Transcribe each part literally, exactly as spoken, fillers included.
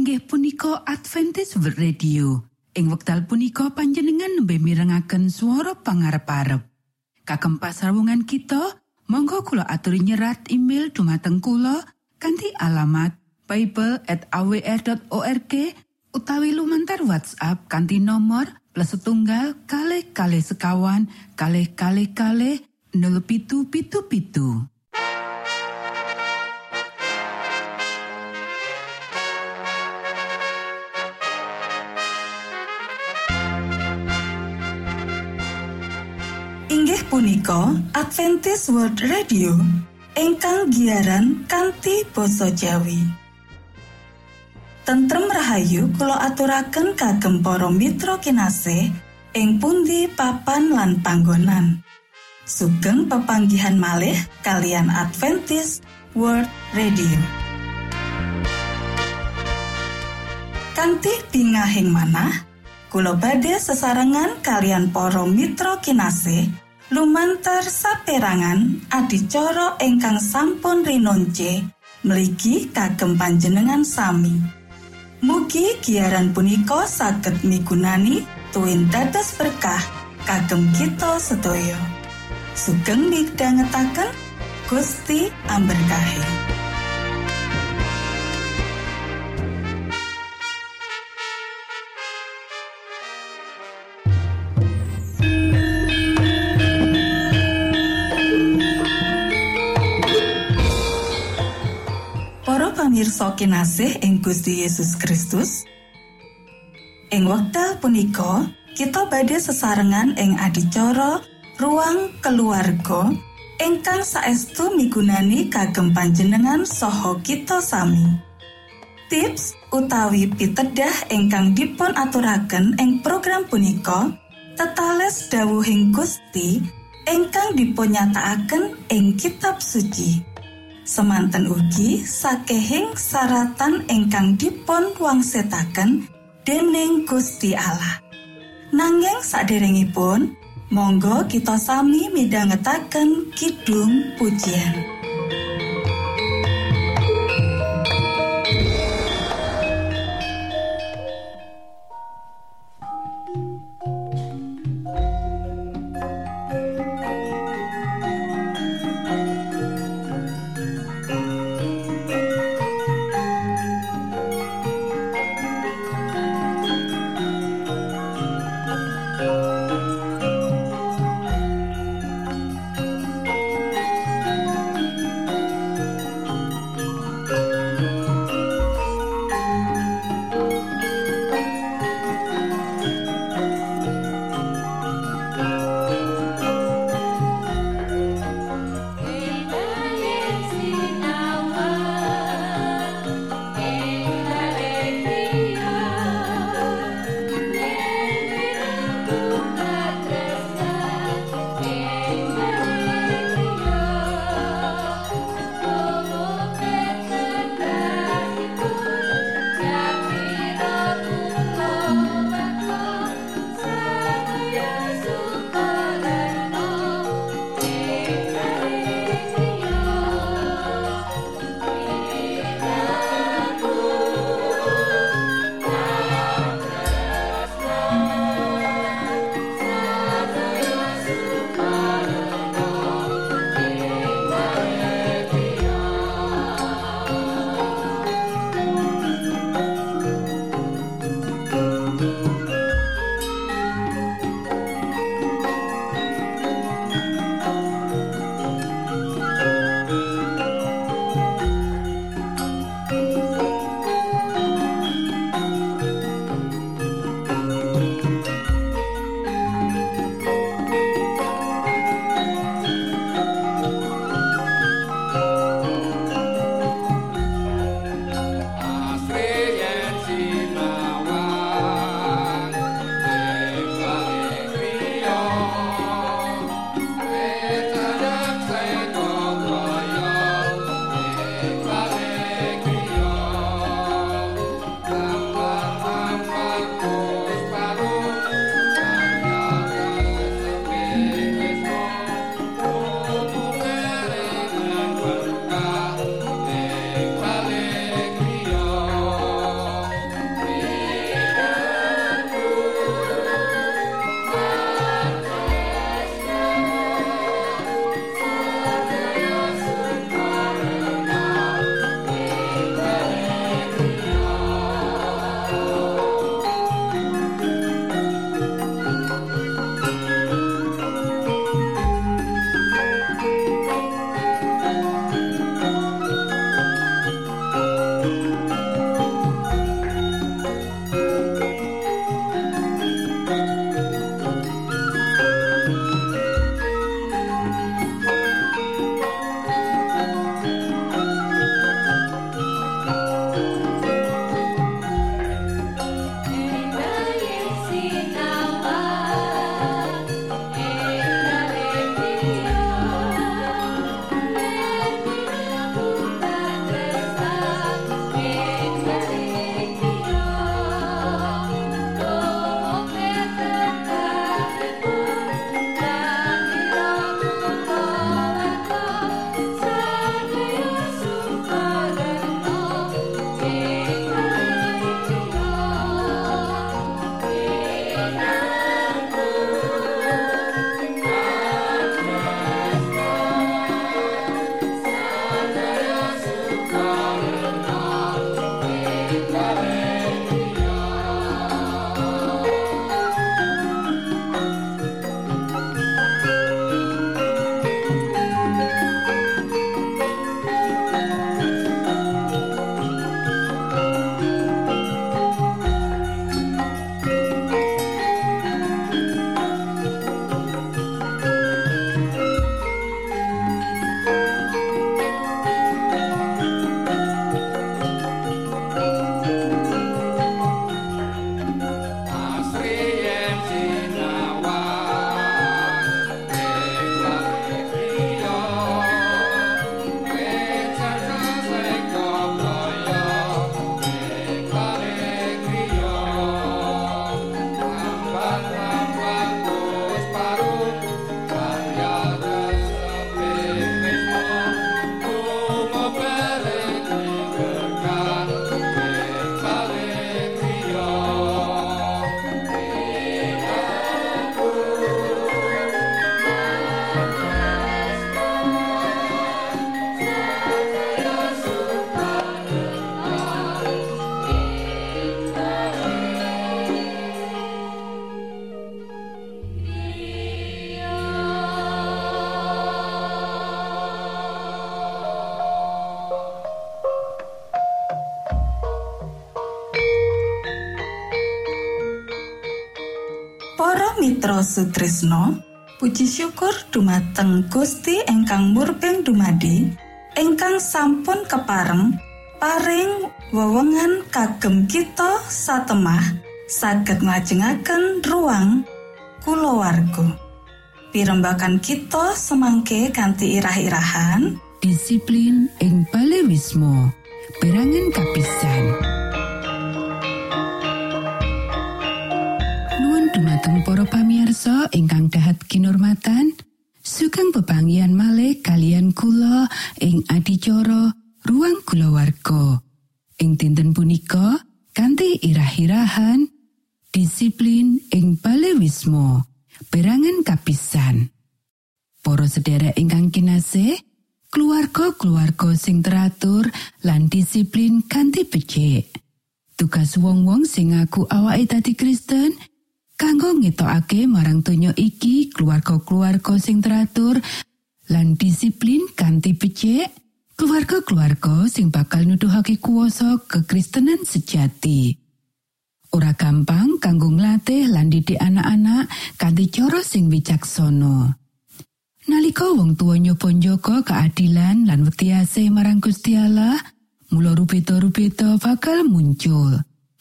inggih punika Adventist World Radio. Ing wekdal punika panjenengan nembe mirengaken swara pangarep-arep. Kagem pasrawungan kita, monggo kula aturi nyerat email dumateng kula kanthi alamat bible at a w r dot org utawi lumantar WhatsApp kanthi nomor plus setunggal kalih kalih sekawan kalih kalih kalih nol pitu pitu pitu. Inggih punika Adventist World Radio ingkang giaran kanthi basa Jawi. Tentrem rahayu kula aturaken kagem para mitra kinasih ing pundi papan lan panggonan. Sugeng pepanggihan malih kalian Adventist World Radio. Kanthi bingahing manah kula badhe sesarengan kalian para mitra kinasih lumantar saperangan adicara ingkang sampun rinonce mligi kagem panjenengan sami. Mugi giaran punika saged migunani tuwin dados berkah kagem kita sedaya. Sugeng midhangetaken Gusti amberkahi. Pamirsa kinasih ing Gusti Yesus Kristus, ing wekdal punika kita badhe sesarengan ing adicara ruang keluarga ingkang saestu migunani kagem panjenengan saha kita sami. Tips utawi pitedah ingkang dipun aturaken ing program punika tetales dawuhing Gusti ingkang dipunyatakaken ing kitab suci. Semanten ugi sakehing saratan ingkang dipun wangsetaken dening Gusti Allah. Nanging saderengipun, monggo kita sami midhangetaken kidung pujian. Para mitra sutresna, puji syukur dumateng Gusti ingkang murbeng dumadi, ingkang sampun kepareng paring wewengan kagem kita satemah saged nglajengaken ruang kulawarga. Pirembagan kita semangke kanthi irah-irahan disiplin ing palewismo perangan kapisan. Nuwun dumateng para pamirsa ingkang dahat kinurmatan, sugeng pepanggihan malih kalian kula ing adicara ruang kulawarga. Ing dinten punika kanthi irah-irahan disiplin ing palewismo perangan kapisan. Para sedherek ingkang kinasih, keluarga-keluarga sing teratur lan disiplin kanthi becik. Tugas wong-wong sing ngaku awake dadi Kristen kanggo ngetokake marang donya iki keluarga-keluarga sing teratur lan disiplin kanthi becik, keluarga-keluarga sing bakal nuduhake kuwasa kekristenan sejati. Ora gampang kanggo nglatih lan didik anak-anak kanthi cara sing wicaksana. Nalika wong tuwa nyoba njaga keadilan lan wetiase marang Gusti Allah, mula rubeda-rubeda bakal muncul.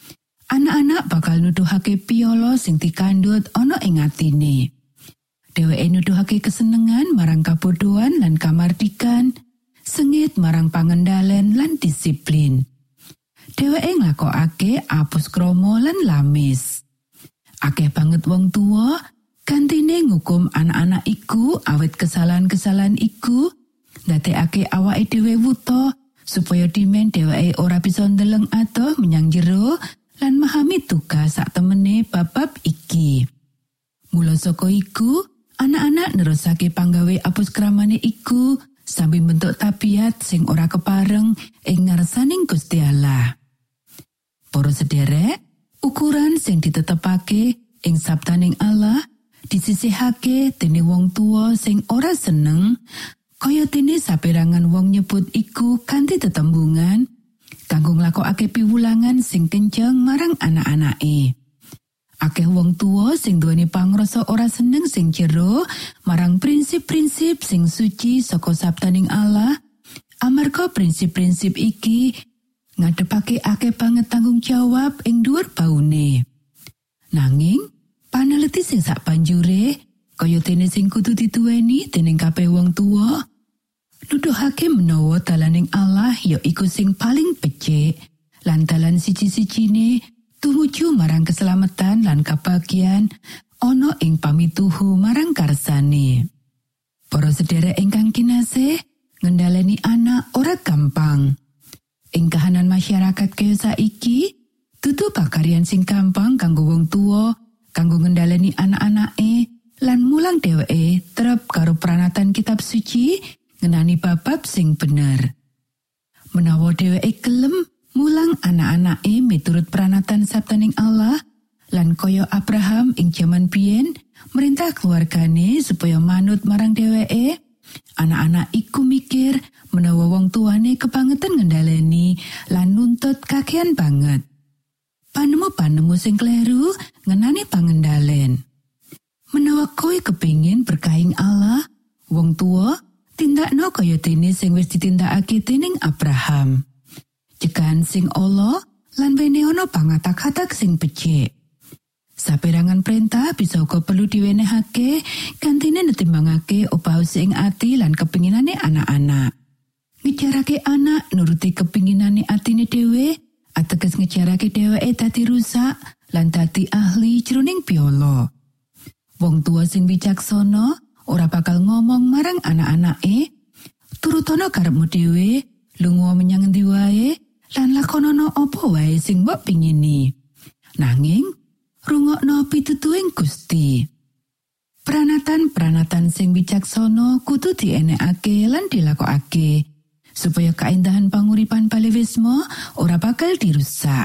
Anak-anak bakal nuduhake piyala sing dikandhut ana ing atine. Dheweke nuduhake kesenengan marang kabodohan lan kamardikan, sengit marang pangendalen lan disiplin. Dheweke nglakokake apus krama lan lamis. Akeh banget wong tuwa gantine ngukum anak-anak iku awit kesalahan-kesalahan iku ndadekake awake dhewe wuta supaya dimen dheweke ora bisa ndeleng adoh menyang jero lan memahami tugas sak temene bab-bab iki. Mula saka iku, anak-anak nerusake panggawe apus kramane iku sambil bentuk tabiat sing ora kepareng ing ngarsaning Gusti Allah. Para sederek, ukuran sing ditetepake ing sabdaning Allah disisihake dening wong tuwa sing ora seneng, kaya dene saperangan wong nyebut iku kanthi tetembungan kanggo nglakokake piwulangan sing kenceng marang anak-anake. Akeh wong tuwa sing duweni pangrasa ora seneng sing jero marang prinsip-prinsip sing suci saka sabdaning Allah, amarga prinsip-prinsip iki ngadepake akeh banget tanggung jawab ing dhuwur baune. Nanging paneliti sing sak banjure kaya dene sing kudu dituweni dening kabeh wong tuwa nuduhake menawa dalaning Allah ya iku sing paling becik lan dalan siji-sijine tumuju marang keselamatan lan kebahagiaan ana ing pamituhu marang karsane. Para sedherek ingkang kinasih, ngendhaleni anak ora gampang. Ing kahanan masyarakat kaya saiki, dudu pakaryan sing gampang kanggo wong tuwa kanggo ngendhaleni anak-anake lan mulang dheweke trep karo pranatan kitab suci ngenani bab-bab sing bener. Menawa dheweke gelem mulang anak-anake miturut pranatan sabtaning Allah lan kaya Abraham ing jaman biyen merintah keluargane supaya manut marang dheweke. Anak-anak iku mikir menawa wong tuane kebangetan ngendhaleni lan nuntut kakean banget. Panemu-panemu sing kleru ngenani pangendalen. Menawa kowe kepingin berkahing Allah, wong tua tindakno kaya dene sing wis ditindakake dening Abraham. Jekan sing Allah lan bene ana pangatak-atak sing becik. Saperangan perintah bisa uga perlu diwenehake kantine netimbangake opah sing ati lan kepinginane anak-anak. Ngejarake anak nuruti kepinginane atine dhewe, ateges ngejarake dheweke dadi rusak lan dadi ahli jroning piolo. Wong tua sing bijaksana ora bakal ngomong marang anak-anake, "Turutono karepmu dhewe, lunga menyang endi wae lan lakonono apa wae sing mbok pingini." Nanging rungokno pitutuing Gusti. Pranatan-pranatan sing bijaksana kudu dienekake lan dilakokake supaya kaindahan panguripan balewisma ora bakal dirusak.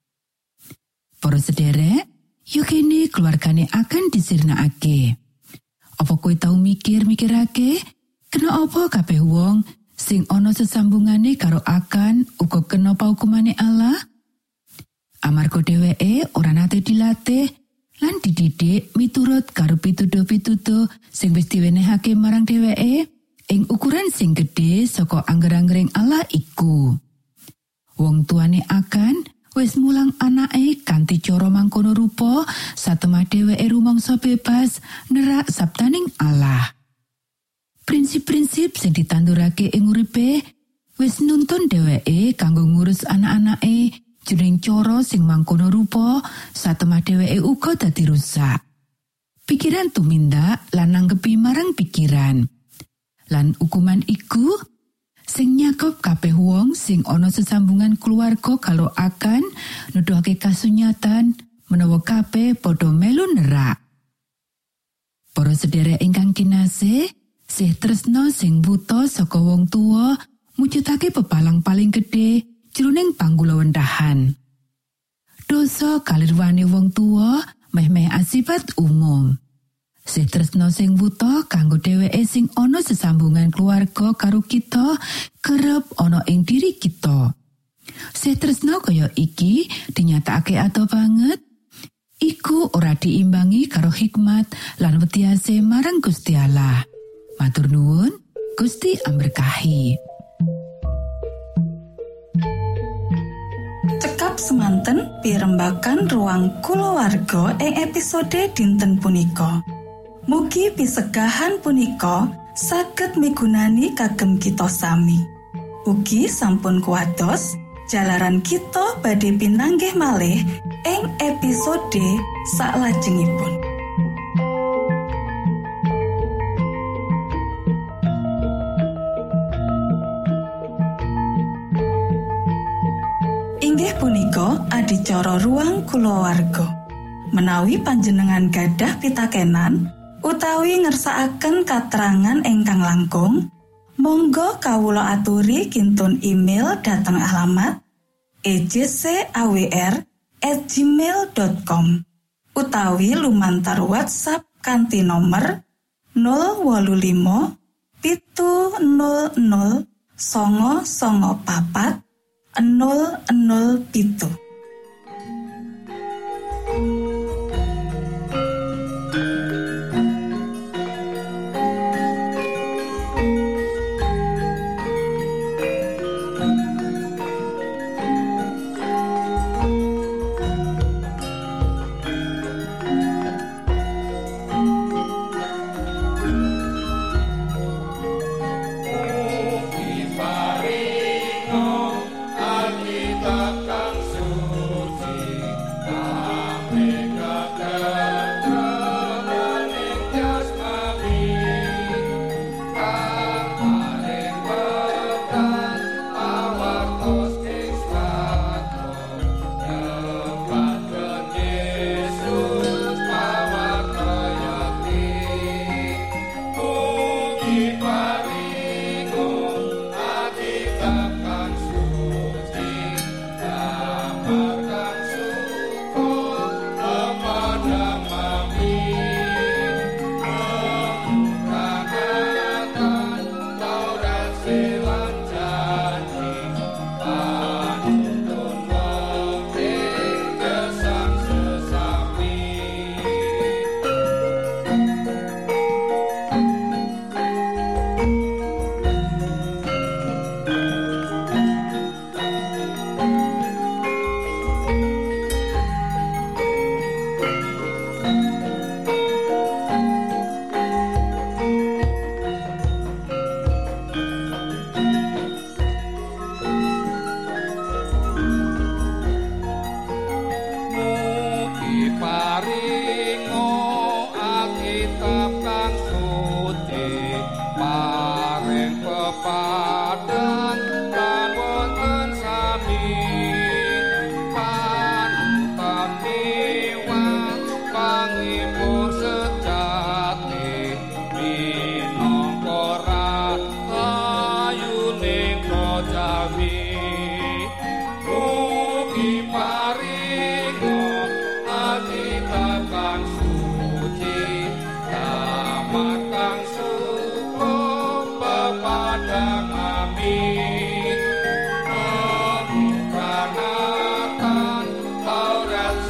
Para sederek, yo kene keluargane akan disirnakake. Apa kowe tau mikir-mikirake kena apa kabeh wong sing ana sesambungane karo akan uga kena paukumane Allah? Amarga dheweke ora nate dilatih lan dididik miturut karo pituduh-pituduh sing wis diwenehake marang dheweke ing ukuran sing gedhe saka angger-anggering Allah iku. Wong tuane akan wis mulang anake kanthi cara mangkono rupa satemah dheweke rumangsa bebas nerak sabtaning Allah. Prinsip-prinsip sing ditandurake ing uripe wis nuntun dheweke kanggo ngurus anak-anake jroning cara sing mangkono rupa satemah dheweke uga dadi rusak. Pikiran tumindak lan nanggepi marang pikiran. Lan hukuman iku sing nyakup kabeh wong sing ana sesambungan keluarga karo akan nuduhake kasunyatan menawa kabeh padha melu nerak. Para sedherek ingkang kinasih, sih tresna sing buta saka wong tuwa mujudake pepalang paling gedhe jroning panggulawendahan. Dosa kalirwane wong tuwa meh-meh asipat umum. Sih tresna sing buta kanggo dheweke sing ana sesambungan keluarga karo kita kerep ana ing diri kita. Sih tresna kaya iki dinyatakake adoh banget. Iku ora diimbangi karo hikmat lan wetiase marang Gusti Allah. Matur nuwun, Gusti amberkahi. Cekap semanten pirembagan ruang kulawarga ing episode dinten punika. Mugi pisegahan punika saged migunani kagem kita sami. Ugi sampun kuwados jalaran kita badhe pinanggih malih ing episode salajengipun. Inggih punika adicara ruang kulawarga. Menawi panjenengan gadah pitakenan utawi ngersakaken katerangan ingkang langkung, monggo kawula aturi kintun email dhateng alamat e j c a w r at gmail dot com utawi lumantar WhatsApp kanthi nomor nol wolu limo pitu nol nol songo songo papat nol nol pitu. Alkitab kang suci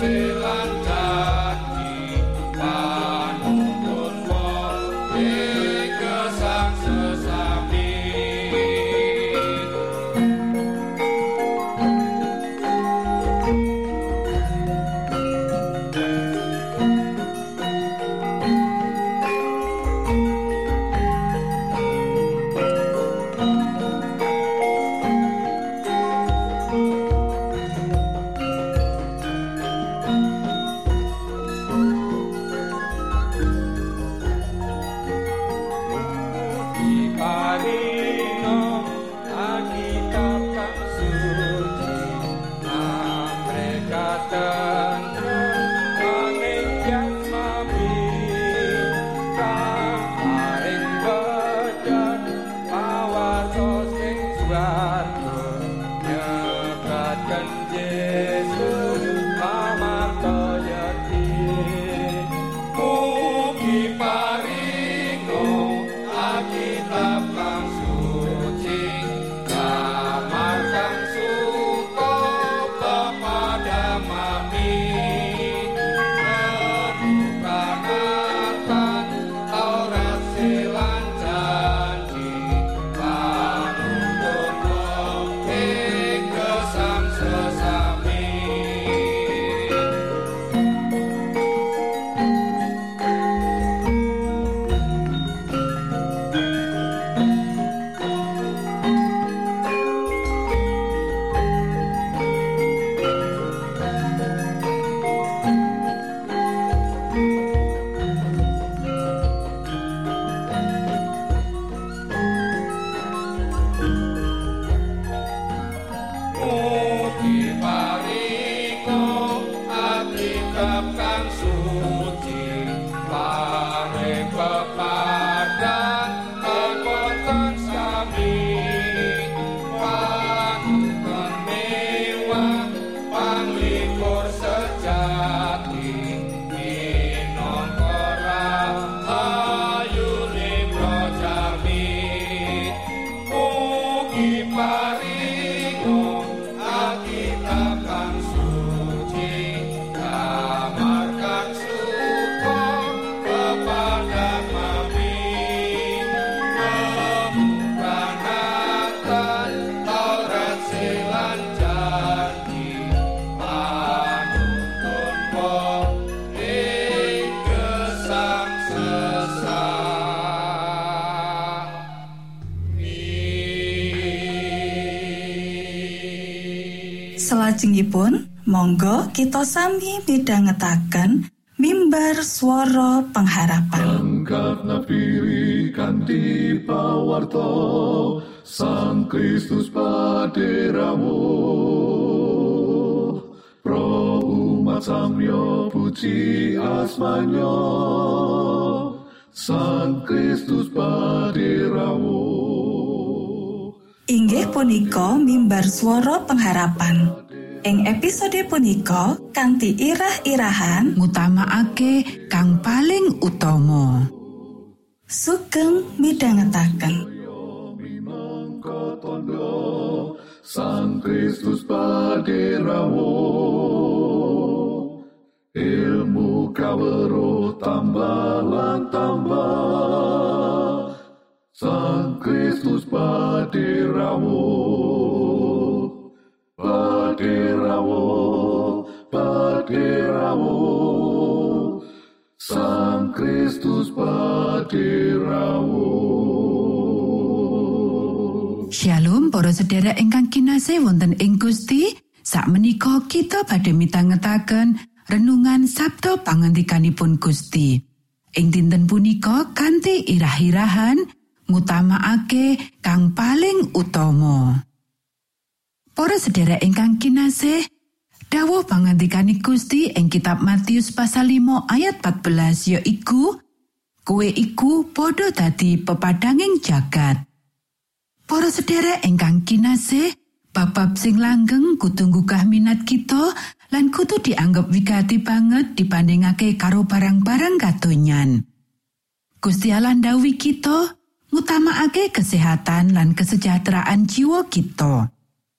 Salajengipun, monggo kita sami midhangetaken mimbar swara pengharapan. Angkat nafiri kanthi pawarta Sang Kristus paderamu. Pro umat samyo puji asmanyo Sang Kristus paderamu. Inggih punika mimbar swara pengharapan. Ing episode punika kanthi irah-irahan ngutamaake kang paling utama. Sugeng midhangetaken. Sang Kristus paderamu. Ilmu kawruh tambah lan tambah. Sang Kristus paderamu. Paderamu, paderamu, Sang Kristus paderamu. Shalom para sedherek ingkang kinasih wonten ing Gusti. Sakmenika kita badhe mitangetaken renungan Sabda pangandikanipun Gusti. Ing dinten punika kanthi irah-irahan ngutamaake kang paling utama. Para sedherek ingkang kinasih, dawuh pangandikaning Gusti ing kitab Matius pasal lima ayat empat belas yaiku, kowe iku padha dadi pepadanging jagat. Para sedherek ingkang kinasih, bab-bab sing langgeng kudu nggugah minat kita lan kudu dianggep wigati banget dibandingake karo barang-barang kadonyan. Gusti Allah ndhawuhi kita ngutamaake kesehatan lan kesejahteraan jiwa kita.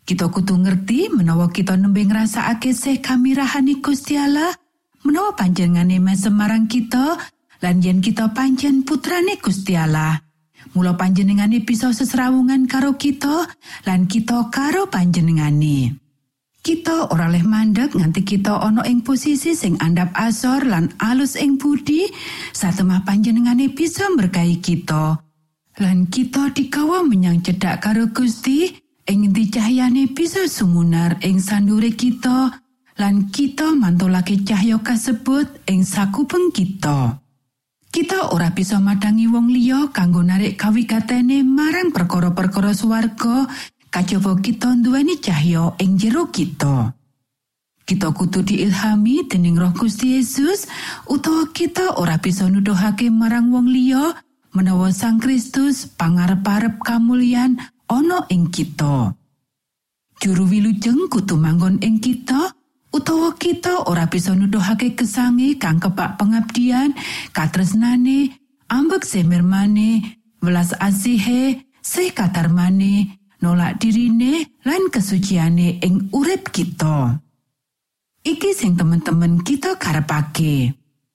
Kita kudu ngerti menawa kita nembe ngrasakake sih kamirahane Gusti Allah, menawa panjenengane mesem marang kita, lan yen kita pancen putrane Gusti Allah. Mula panjenengane bisa sesrawungan karo kita, lan kita karo panjenengane. Kita ora leh mandeg nganti kita ana ing posisi sing andhap asor lan alus ing budi, satemah panjenengane bisa berkahi kita. Lan kita digawa menyang cedhak karo Gusti, ing endi cahyane bisa sumunar ing sandure kita, lan kita mantulake cahya kasebut ing sakupeng kita. Kita ora bisa madangi wong liya kanggo narik kawigatene marang perkara-perkara swarga, kajaba kita nduweni cahya ing jero kita. Kita kudu diilhami dening Roh Gusti Yesus, utawa kita ora bisa nuduhake marang wong liya menawa Sang Kristus pangarep-arep kamulyan ana ing kita. Juru wilujeng kudu manggon ing kita, utawa kita ora bisa nuduhake kesange kang kebak pengabdian, katresnane, ambek semirmane, welas asihe, sih katarmane, nolak dirine, lan kesuciane ing urip kita. Iki sing temen-temen kita karepake.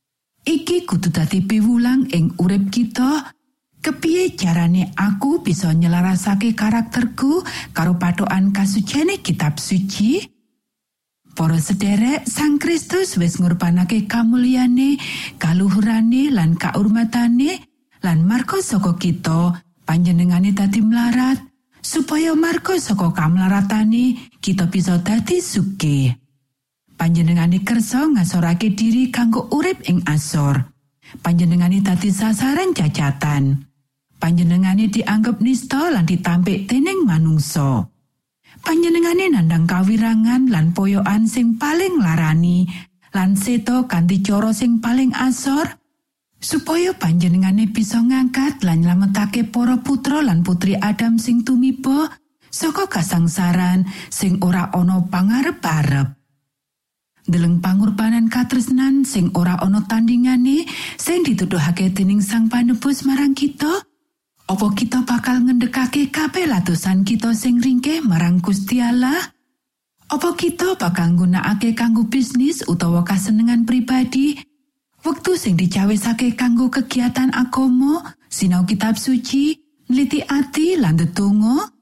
Iki kudu dadi piwulang ing urip kita. Kepiye carane aku bisa nyelarasake karakterku karo patokan kasuciane kitab suci? Para sederek, Sang Kristus wis ngurbanake kamulyane, kaluhurane lan kaurmatane, lan marga saka kita panjenengane dadi mlarat, supaya marga saka kamlaratane kita bisa dadi sugih. Panjenengane kersa ngasorake diri kanggo urip ing asor. Panjenengane dadi sasaran cacatan. Panjenengane dianggep nista lan ditampik dening manungsa. Panjenengane nandhang kawirangan lan poyokan sing paling larani, lan seto kanthi cara sing paling asor, supaya panjenengane bisa ngangkat lan nylametake para putra lan putri Adam sing tumiba saka kasangsaran sing ora ana pangarep-arep. Deleng pangurbanan katresnan sing ora ana tandingane sing dituduhake dening Sang Panebus marang kita, apa kita bakal ngendhekake kabeh latusan kita sing ringkeh marang Gusti Allah? Apa kita bakal nggunakake kanggo bisnis utawa kasenengan pribadi? Wektu sing dicawisake kanggo kegiatan agama, sinau kitab suci, nliti ati lan ndedonga?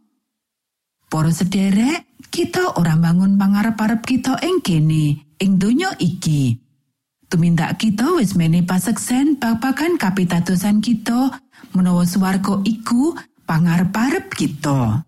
Para sederek, kita ora mbangun pangarep-arep kita ing kene, ing donya iki. Tumindak kita wis mene paseksen babagan kapitadosan kita, menawa swarga iku pangarep-arep kita.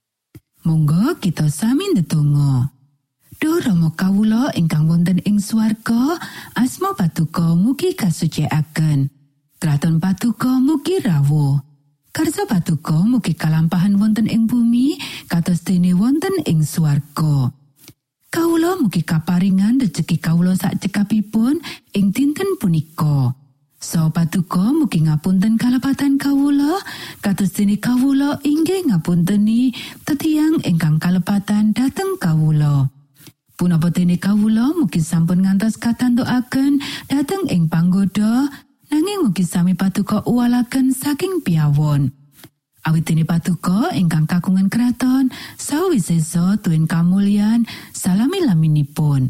Monggo kita sami ndedonga. Duh Rama kawula ingkang wonten ing swarga, asma Patuko mugi kasucikaken. Kraton Patuko mugi rawuh. Karsa Patuko mugi kalampahan wonten ing bumi, kados dene wonten ing swarga. Kawula mugi kaparingan rejeki kawula sak cekapipun ing dinten punika. So Patuko mugi ngapunten kalepatan kawula, kados dene kawula inggih ngapunteni tetiang ingkang kalepatan dhateng kawula. Punapa dene kawula mugi sampun ngantos katantukaken dhateng ing panggoda, nanging mugi sami Patuko uwalaken saking piyawon. Awit dene Patuko ingkang kagungan kraton, sawisesa tuwin kamulyan salami-laminipun.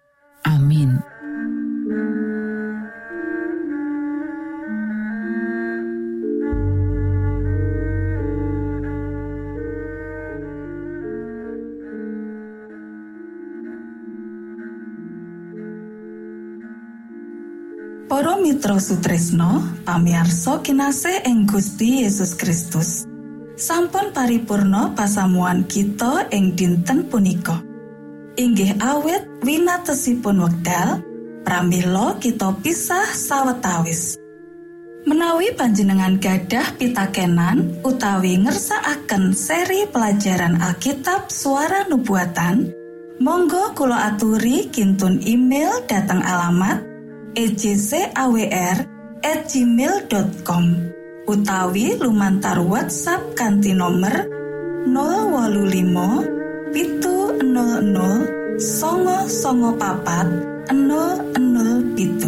Amin. Para mitra sutresna, pamirsa kinasih ing Gusti Yesus Kristus. Sampun paripurna pasamuan kita ing dinten punika. Inggih awit winatesipun wekdal, pramila kita pisah sawetawis. Menawi panjenengan gadah pitakenan utawi ngersakaken seri pelajaran Alkitab Suara Nubuatan, monggo kula aturi kintun email dhateng alamat e j c a w r at gmail dot com utawi lumantar WhatsApp kanthi nomer nol wolu limo pitu nol nol songo songo papat nol nol pitu.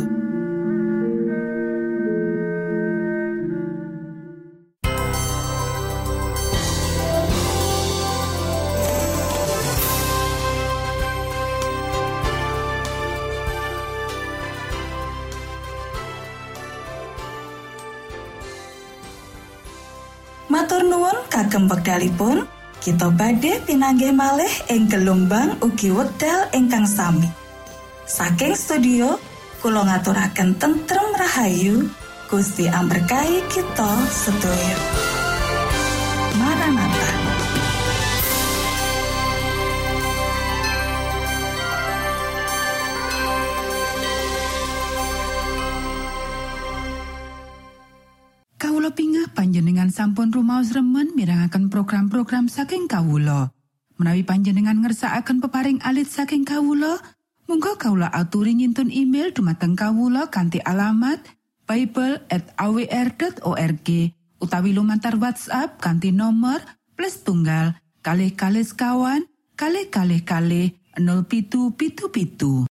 Matur nuwun kagem wekdalipun. Kita badhe pinanggih malih ing gelombang ugi wekdal ingkang sami. Saking studio, kula ngaturaken tentrem rahayu. Gusti amberkahi kita sedaya. Maranatha. Kawula pingah panjenengan sampun rumaos remen mirengaken program-program saking kawula. Menawi panjenengan ngersakaken peparing alit saking kawula, monggo kawula aturi ngintun email dumateng kawula kanthi alamat bible at a w r dot org utawi lumantar WhatsApp kanthi nomor plus tunggal kalih kalih sekawan kalih kalih kalih nol pitu pitu pitu.